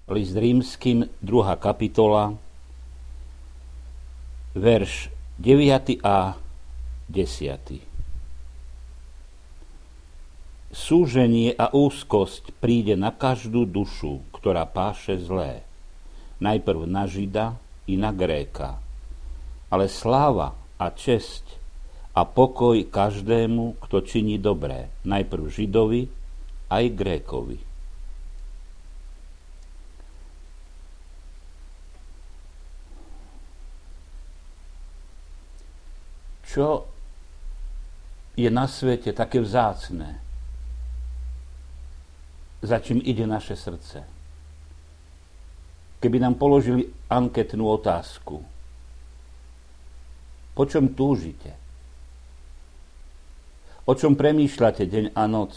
List Rímskym, 2. kapitola, verš 9. a 10. Súženie a úzkosť príde na každú dušu, ktorá páše zlé. Najprv na Žida i na Gréka. Ale sláva a česť a pokoj každému, kto činí dobré. Najprv Židovi aj Grékovi. Čo je na svete také vzácne, za čím ide naše srdce? Keby nám položili anketnú otázku, po čom túžite? O čom premýšľate deň a noc?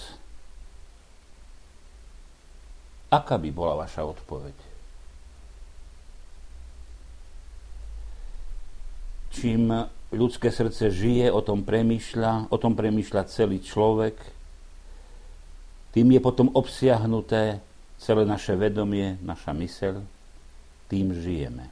Aká by bola vaša odpoveď? Čím ľudské srdce žije, o tom premýšľa celý človek, tým je potom obsiahnuté celé naše vedomie, naša myseľ, tým žijeme.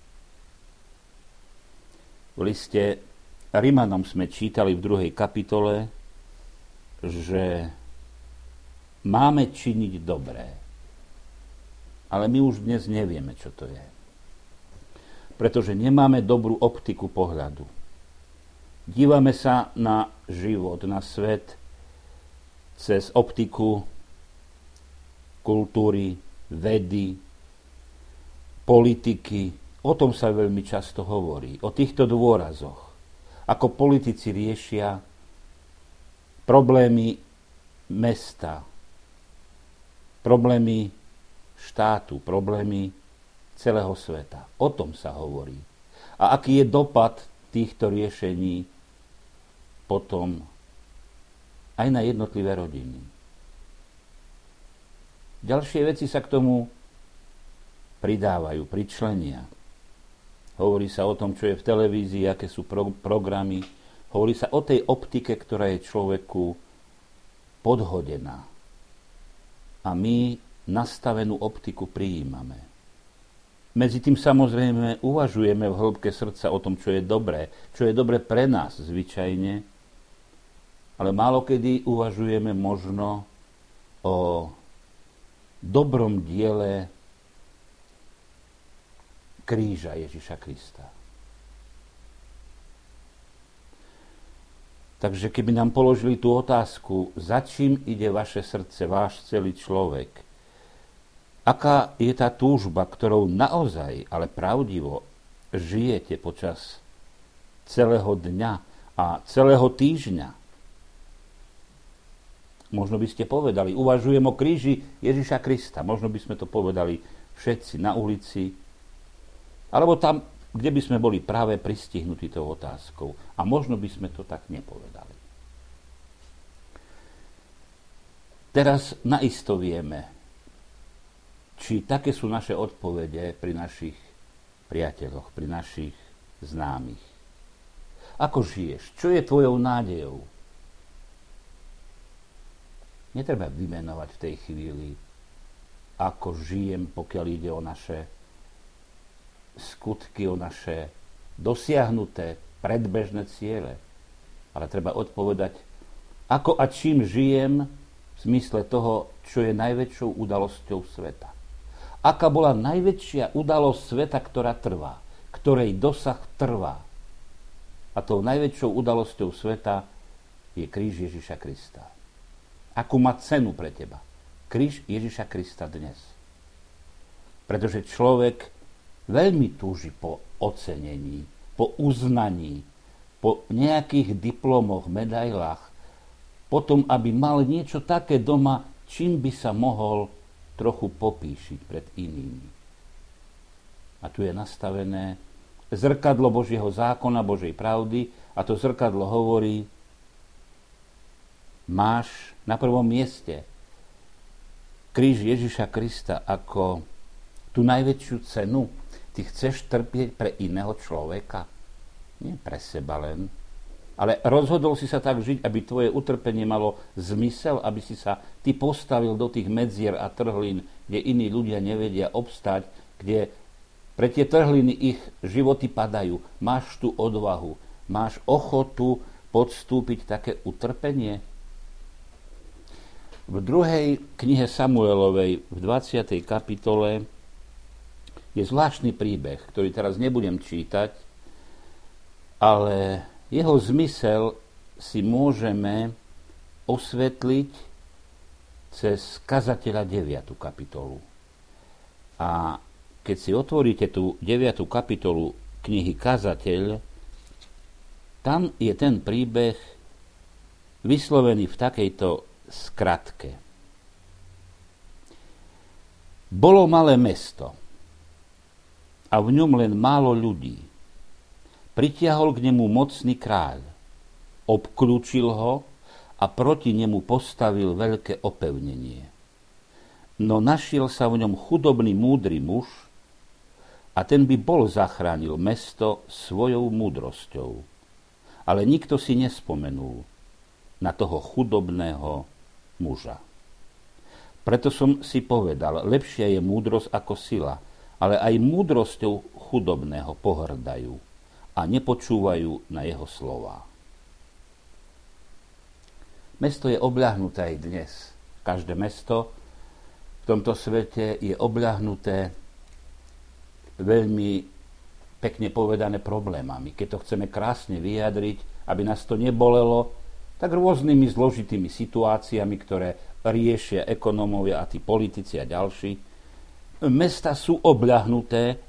V liste Rimanom sme čítali v 2. kapitole, že máme činiť dobré. Ale my už dnes nevieme, čo to je. Pretože nemáme dobrú optiku pohľadu. Dívame sa na život, na svet cez optiku kultúry, vedy, politiky. O tom sa veľmi často hovorí, o týchto dôrazoch. Ako politici riešia problémy mesta, problémy štátu, problémy celého sveta. O tom sa hovorí. A aký je dopad týchto riešení potom aj na jednotlivé rodiny. Ďalšie veci sa k tomu pridávajú, pričlenia. Hovorí sa o tom, čo je v televízii, aké sú programy. Hovorí sa o tej optike, ktorá je človeku podhodená. A my nastavenú optiku prijímame. Medzi tým samozrejme uvažujeme v hĺbke srdca o tom, čo je dobré pre nás zvyčajne, ale málokedy uvažujeme možno o dobrom diele kríža Ježiša Krista. Takže keby nám položili tú otázku, za čím ide vaše srdce, váš celý človek, aká je tá túžba, ktorou naozaj, ale pravdivo žijete počas celého dňa a celého týždňa, možno by ste povedali, uvažujem o kríži Ježiša Krista. Možno by sme to povedali všetci na ulici, alebo tam, kde by sme boli práve pristihnutí tou otázkou. A možno by sme to tak nepovedali. Teraz naisto vieme, či také sú naše odpovede pri našich priateľoch, pri našich známych. Ako žiješ? Čo je tvojou nádejou? Netreba vymenovať v tej chvíli, ako žijem, pokiaľ ide o naše skutky, o naše dosiahnuté predbežné ciele. Ale treba odpovedať, ako a čím žijem v zmysle toho, čo je najväčšou udalosťou sveta. Aká bola najväčšia udalosť sveta, ktorá trvá, ktorej dosah trvá. A tou najväčšou udalosťou sveta je kríž Ježiša Krista. Akú má cenu pre teba? Kríž Ježiša Krista dnes. Pretože človek veľmi túži po ocenení, po uznaní, po nejakých diplomoch, medailách, potom, aby mal niečo také doma, čím by sa mohol trochu popíšiť pred inými. A tu je nastavené zrkadlo Božieho zákona, Božej pravdy, a to zrkadlo hovorí, máš na prvom mieste kríž Ježiša Krista ako tú najväčšiu cenu. Ty chceš trpieť pre iného človeka, nie pre seba len, Ale rozhodol si sa tak žiť, aby tvoje utrpenie malo zmysel, aby si sa ty postavil do tých medzier a trhlín, kde iní ľudia nevedia obstať, kde pre tie trhliny ich životy padajú. Máš tú odvahu, máš ochotu podstúpiť také utrpenie? V 2. knihe Samuelovej, v 20. kapitole, je zvláštny príbeh, ktorý teraz nebudem čítať, ale jeho zmysel si môžeme osvetliť cez kazateľa 9. kapitolu. A keď si otvoríte tú 9. kapitolu knihy Kazateľ, tam je ten príbeh vyslovený v takejto skratke. Bolo malé mesto a v ňom len málo ľudí. Pritiahol k nemu mocný kráľ, obklúčil ho a proti nemu postavil veľké opevnenie. No našiel sa v ňom chudobný múdry muž a ten by bol zachránil mesto svojou múdrosťou. Ale nikto si nespomenul na toho chudobného muža. Preto som si povedal, lepšia je múdrosť ako sila, ale aj múdrosťou chudobného pohrdajú a nepočúvajú na jeho slová. Mesto je obľahnuté aj dnes. Každé mesto v tomto svete je obľahnuté veľmi pekne povedané problémami. Keď to chceme krásne vyjadriť, aby nás to nebolelo, tak rôznymi zložitými situáciami, ktoré riešia ekonómovia a tí politici a ďalší. Mesta sú obľahnuté,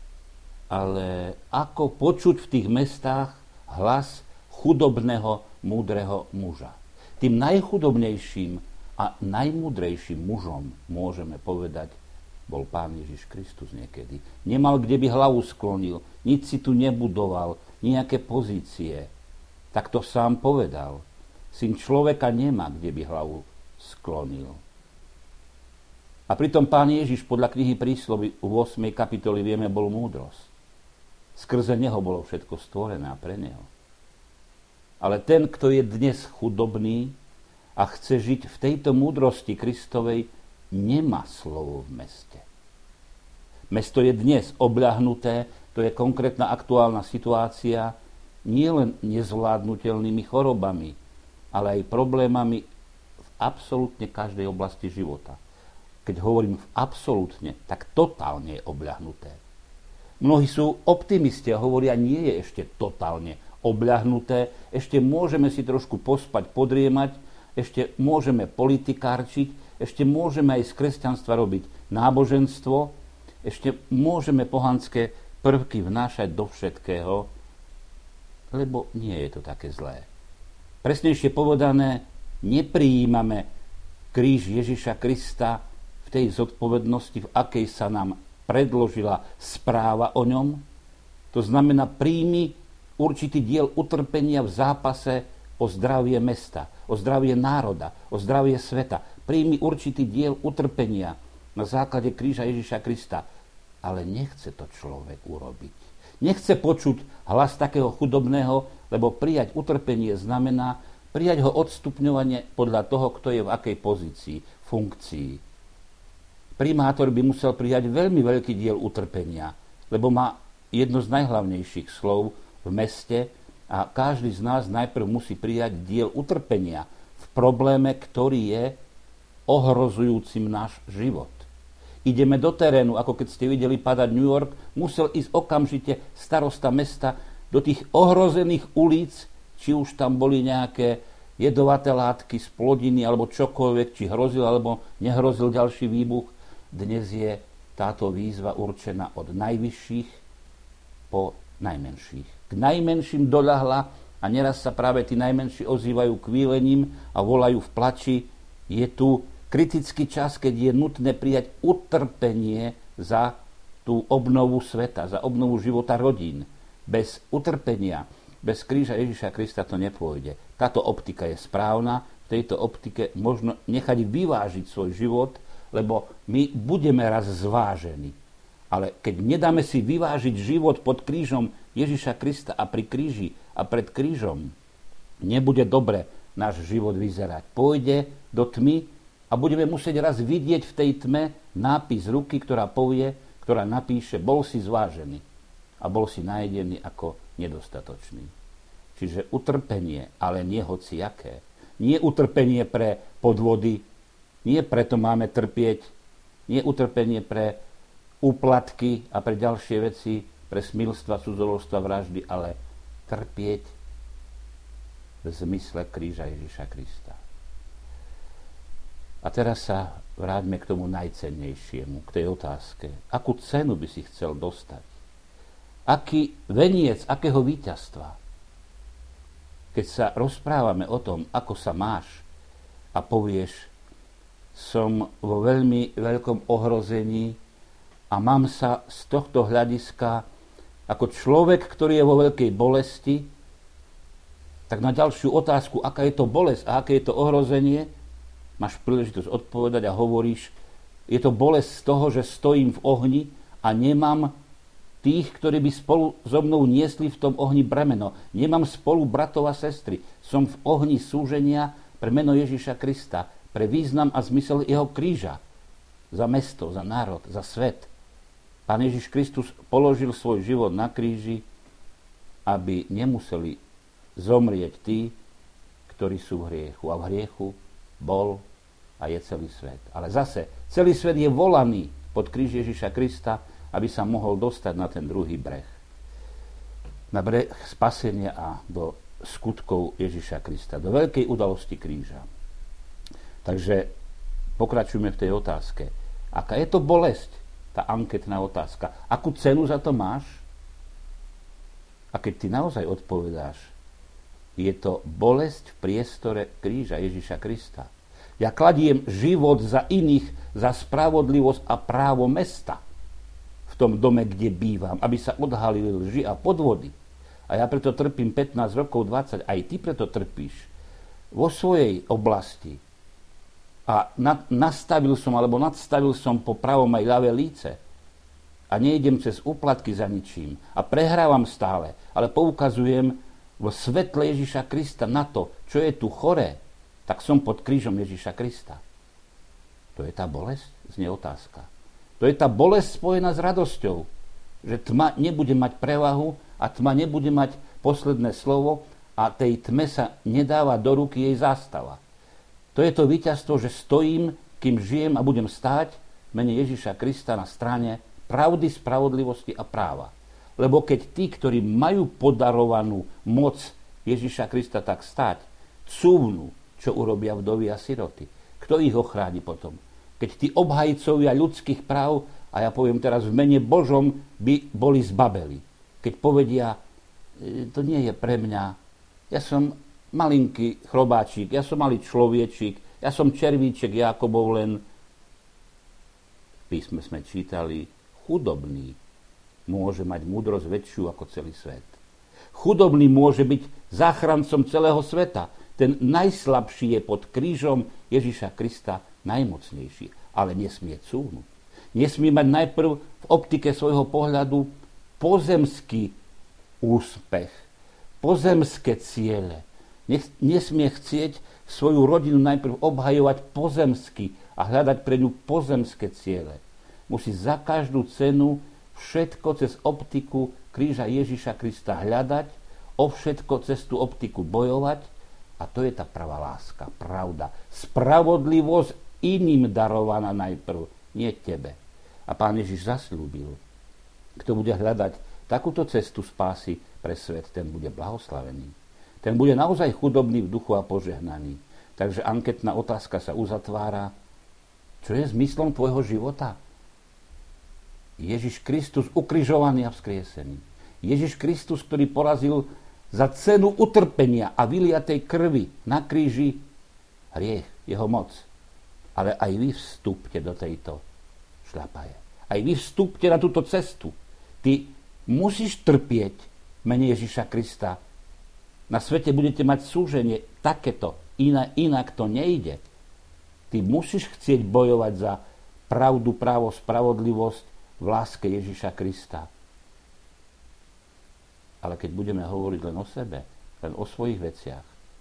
ale ako počuť v tých mestách hlas chudobného, múdreho muža? Tým najchudobnejším a najmúdrejším mužom, môžeme povedať, bol Pán Ježiš Kristus niekedy. Nemal, kde by hlavu sklonil, nič si tu nebudoval, nejaké pozície. Tak to sám povedal. Syn človeka nemá, kde by hlavu sklonil. A pritom Pán Ježiš podľa knihy Príslovy v 8. kapitoli vieme, bol múdrosť. Skrze neho bolo všetko stvorené a pre neho. Ale ten, kto je dnes chudobný a chce žiť v tejto múdrosti Kristovej, nemá slovo v meste. Mesto je dnes obľahnuté, to je konkrétna aktuálna situácia, nielen nezvládnutelnými chorobami, ale aj problémami v absolútne každej oblasti života. Keď hovorím v absolútne, tak totálne je obľahnuté. Mnohí sú optimisti a hovoria, nie je ešte totálne obľahnuté, ešte môžeme si trošku pospať, podriemať, ešte môžeme politikárčiť, ešte môžeme aj z kresťanstva robiť náboženstvo, ešte môžeme pohanské prvky vnášať do všetkého, lebo nie je to také zlé. Presnejšie povedané, neprijímame kríž Ježiša Krista v tej zodpovednosti, v akej sa nám predložila správa o ňom. To znamená, príjmi určitý diel utrpenia v zápase o zdravie mesta, o zdravie národa, o zdravie sveta. Príjmi určitý diel utrpenia na základe kríža Ježiša Krista. Ale nechce to človek urobiť. Nechce počuť hlas takého chudobného, lebo prijať utrpenie znamená prijať ho odstupňovanie podľa toho, kto je v akej pozícii, funkcii. Primátor by musel prijať veľmi veľký diel utrpenia, lebo má jedno z najhlavnejších slov v meste a každý z nás najprv musí prijať diel utrpenia v probléme, ktorý je ohrozujúcim náš život. Ideme do terénu, ako keď ste videli padať New York, musel ísť okamžite starosta mesta do tých ohrozených ulic, či už tam boli nejaké jedovaté látky z plodiny alebo čokoľvek, či hrozil alebo nehrozil ďalší výbuch. Dnes je táto výzva určená od najvyšších po najmenších. K najmenším doľahla a neraz sa práve tí najmenší ozývajú kvílením a volajú v plači. Je tu kritický čas, keď je nutné prijať utrpenie za tú obnovu sveta, za obnovu života rodín. Bez utrpenia, bez kríža Ježiša Krista to nepôjde. Táto optika je správna, v tejto optike možno nechať vyvážiť svoj život, lebo my budeme raz zvážení. Ale keď nedáme si vyvážiť život pod krížom Ježiša Krista a pri kríži a pred krížom, nebude dobre náš život vyzerať. Pôjde do tmy a budeme musieť raz vidieť v tej tme nápis ruky, ktorá napíše, bol si zvážený a bol si najedený ako nedostatočný. Čiže utrpenie, ale nie hociaké. Nie utrpenie pre podvody, nie preto máme trpieť, nie utrpenie pre úplatky a pre ďalšie veci, pre smilstva, cudzoložstva, vraždy, ale trpieť v zmysle kríža Ježiša Krista. A teraz sa vráťme k tomu najcennejšiemu, k tej otázke. Akú cenu by si chcel dostať? Aký veniec, akého víťazstva? Keď sa rozprávame o tom, ako sa máš a povieš, som vo veľmi veľkom ohrození a mám sa z tohto hľadiska ako človek, ktorý je vo veľkej bolesti, tak na ďalšiu otázku, aká je to bolesť a aké je to ohrozenie, máš príležitosť odpovedať a hovoríš, je to bolesť z toho, že stojím v ohni a nemám tých, ktorí by spolu so mnou niesli v tom ohni bremeno. Nemám spolu bratov a sestry. Som v ohni súženia pre meno Ježiša Krista, pre význam a zmysel jeho kríža. Za mesto, za národ, za svet. Pán Ježiš Kristus položil svoj život na kríži, aby nemuseli zomrieť tí, ktorí sú v hriechu. A v hriechu bol a je celý svet. Ale zase, celý svet je volaný pod kríž Ježiša Krista, aby sa mohol dostať na ten druhý breh. Na breh spasenia a do skutkov Ježiša Krista. Do veľkej udalosti kríža. Takže pokračujeme v tej otázke. Aká je to bolesť? Tá anketná otázka. Akú cenu za to máš? A keď ty naozaj odpovedáš, je to bolesť v priestore kríža Ježiša Krista. Ja kladiem život za iných, za spravodlivosť a právo mesta v tom dome, kde bývam, aby sa odhalili lži a podvody. A ja preto trpím 15 rokov, 20, aj ty preto trpíš vo svojej oblasti. A nadstavil som po pravom aj ľavé líce. A nejdem cez úplatky za ničím. A prehrávam stále, ale poukazujem vo svetle Ježiša Krista na to, čo je tu choré, tak som pod krížom Ježiša Krista. To je tá bolesť? Znie otázka. To je tá bolesť spojená s radosťou, že tma nebude mať prevahu a tma nebude mať posledné slovo a tej tme sa nedáva do ruky jej zástava. To je to víťazstvo, že stojím, kým žijem a budem stáť v mene Ježiša Krista na strane pravdy, spravodlivosti a práva. Lebo keď tí, ktorí majú podarovanú moc Ježiša Krista tak stáť, cúvnu, čo urobia vdovy a siroty. Kto ich ochráni potom? Keď tí obhajcovia ľudských práv, a ja poviem teraz v mene Božom, by boli zbabeli. Keď povedia, to nie je pre mňa, ja som malinký chrobáčik, ja som malý človečik, ja som červíček Jákobov, len v písme sme čítali, chudobný môže mať múdrosť väčšiu ako celý svet. Chudobný môže byť záchrancom celého sveta. Ten najslabší je pod krížom Ježiša Krista najmocnejší, ale nesmie cúvnuť. Nesmie mať najprv v optike svojho pohľadu pozemský úspech, pozemské ciele. Nesmie chcieť svoju rodinu najprv obhajovať pozemsky a hľadať pre ňu pozemské ciele. Musí za každú cenu všetko cez optiku kríža Ježiša Krista hľadať, o všetko cez tú optiku bojovať a to je tá pravá láska, pravda. Spravodlivosť iným darovaná najprv, nie tebe. A Pán Ježiš zasľúbil, kto bude hľadať takúto cestu spásy pre svet, ten bude blahoslavený. Ten bude naozaj chudobný v duchu a požehnaný. Takže anketná otázka sa uzatvára. Čo je zmyslom tvojho života? Ježiš Kristus ukrižovaný a vzkriesený. Ježiš Kristus, ktorý porazil za cenu utrpenia a vyliatej krvi na kríži hriech, jeho moc. Ale aj vy vstúpte do tejto šľapaje. Aj vy vstúpte na túto cestu. Ty musíš trpieť v mene Ježiša Krista. Na svete budete mať súženie takéto, inak to nejde. Ty musíš chcieť bojovať za pravdu, právo, spravodlivosť v láske Ježiša Krista. Ale keď budeme hovoriť len o sebe, len o svojich veciach,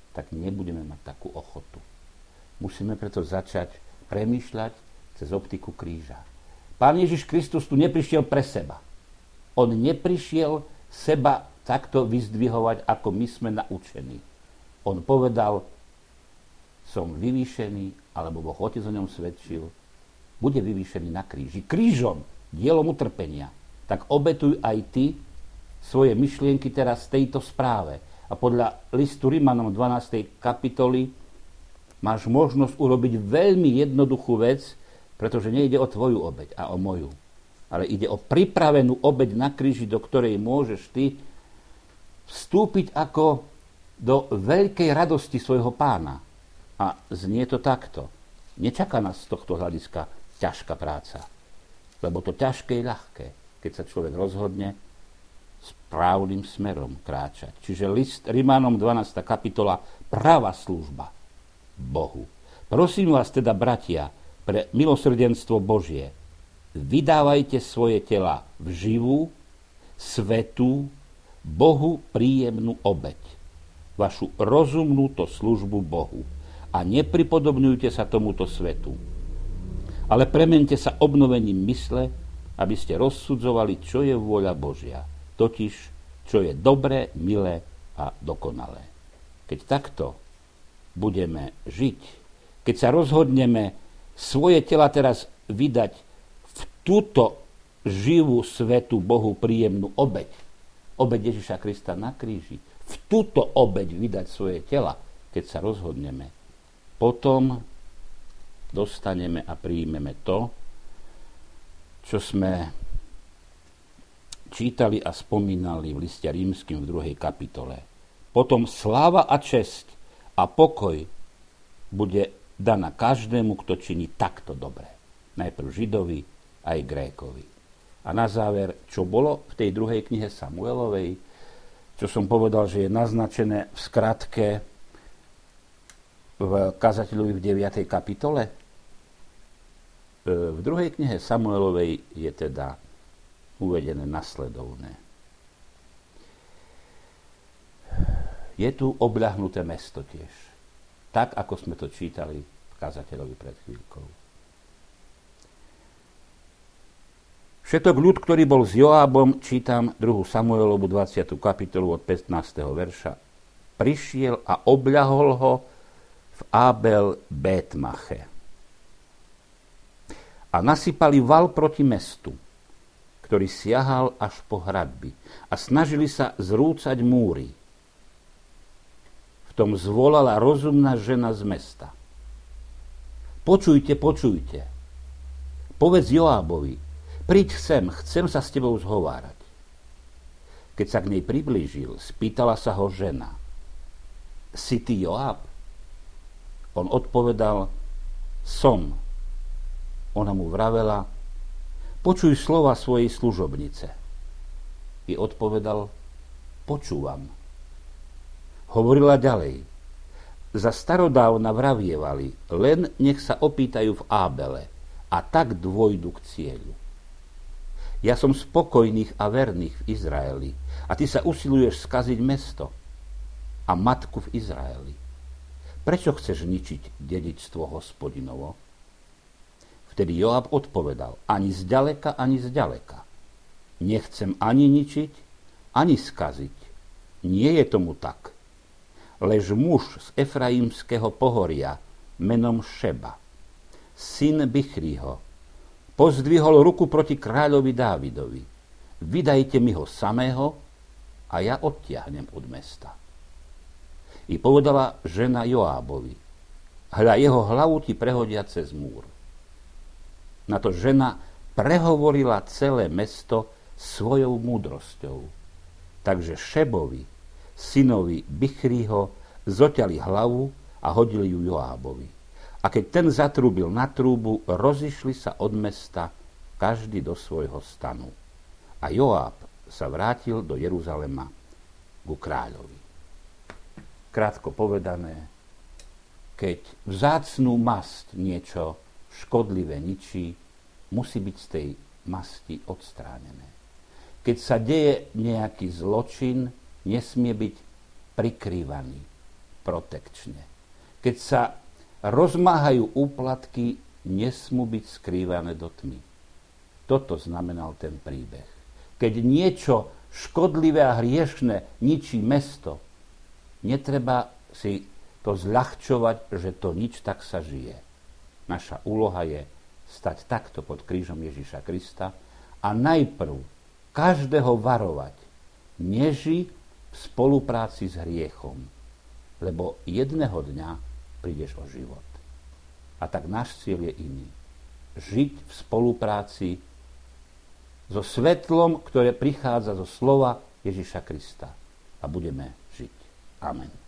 tak nebudeme mať takú ochotu. Musíme preto začať premýšľať cez optiku kríža. Pán Ježiš Kristus tu neprišiel pre seba. On neprišiel seba takto vyzdvihovať, ako my sme naučení. On povedal, som vyvýšený, alebo Boh Otec o ňom svedčil, bude vyvýšený na kríži. Krížom, dielom utrpenia. Tak obetuj aj ty svoje myšlienky teraz v tejto správe. A podľa listu Rimanom 12. kapitoly máš možnosť urobiť veľmi jednoduchú vec, pretože nejde o tvoju obeť a o moju. Ale ide o pripravenú obeť na kríži, do ktorej môžeš ty vstúpiť ako do veľkej radosti svojho Pána. A znie to takto. Nečaká nás z tohto hľadiska ťažká práca. Lebo to ťažké je ľahké, keď sa človek rozhodne správnym smerom kráčať. Čiže list Rimanom 12. kapitola, pravá služba Bohu. Prosím vás teda, bratia, pre milosrdenstvo Božie, vydávajte svoje tela v živú, svätú, Bohu príjemnú obeť. Vašu rozumnú to službu Bohu. A nepripodobňujte sa tomuto svetu. Ale premente sa obnovením mysle, aby ste rozsudzovali, čo je vôľa Božia. Totiž, čo je dobré, milé a dokonalé. Keď takto budeme žiť, keď sa rozhodneme svoje tela teraz vydať v túto živú, svätú, Bohu príjemnú obeť, obeť Ježiša Krista na kríži, v túto obeť vydať svoje tela, keď sa rozhodneme, potom dostaneme a príjmeme to, čo sme čítali a spomínali v liste Rímskym v 2. kapitole. Potom sláva a česť a pokoj bude daná každému, kto činí takto dobre. Najprv Židovi, aj Grékovi. A na záver, čo bolo v tej 2. knihe Samuelovej, čo som povedal, že je naznačené v skratke v kazateľovi v 9. kapitole. V 2. knihe Samuelovej je teda uvedené nasledovné. Je tu obľahnuté mesto tiež. Tak, ako sme to čítali v kazateľovi pred chvíľkou. Všetok ľud, ktorý bol s Joábom, čítam 2. Samuelovu 20. kapitolu od 15. verša, prišiel a obľahol ho v Ábel Bétmache. A nasypali val proti mestu, ktorý siahal až po hradby a snažili sa zrúcať múry. V tom zvolala rozumná žena z mesta. Počujte, počujte. Povedz Joábovi, príď sem, chcem sa s tebou zhovárať. Keď sa k nej priblížil, spýtala sa ho žena. Si ty Joáb? On odpovedal, som. Ona mu vravela, počuj slova svojej služobnice. I odpovedal, počúvam. Hovorila ďalej, za starodávna vravievali, len nech sa opýtajú v Ábele a tak dôjdu k cieľu. Ja som spokojných a verných v Izraeli a ty sa usiluješ skaziť mesto a matku v Izraeli. Prečo chceš ničiť dedičstvo Hospodinovo? Vtedy Joab odpovedal, ani zďaleka, ani zďaleka. Nechcem ani ničiť, ani skaziť. Nie je tomu tak. Lež muž z Efraimského pohoria menom Šeba, syn Bichriho, pozdvihol ruku proti kráľovi Dávidovi. Vydajte mi ho samého a ja odtiahnem od mesta. I povedala žena Joábovi, hľa jeho hlavu ti prehodia cez múr. Na to žena prehovorila celé mesto svojou múdrosťou. Takže Šebovi, synovi Bichriho, zoťali hlavu a hodili ju Joábovi. A keď ten zatrúbil na trúbu, rozišli sa od mesta, každý do svojho stanu. A Joáb sa vrátil do Jeruzalema ku kráľovi. Krátko povedané, keď vzácnú masť niečo škodlivé ničí, musí byť z tej masti odstránené. Keď sa deje nejaký zločin, nesmie byť prikrývaný. protekčne. Keď sa rozmáhajú úplatky, nesmú byť skrývané do tmy. Toto znamenal ten príbeh. Keď niečo škodlivé a hriešne ničí mesto, netreba si to zľahčovať, že to nič, tak sa žije. Naša úloha je stať takto pod krížom Ježiša Krista a najprv každého varovať. Neži v spolupráci s hriechom, lebo jedného dňa prídeš o život. A tak náš cieľ je iný. Žiť v spolupráci so svetlom, ktoré prichádza zo slova Ježiša Krista. A budeme žiť. Amen.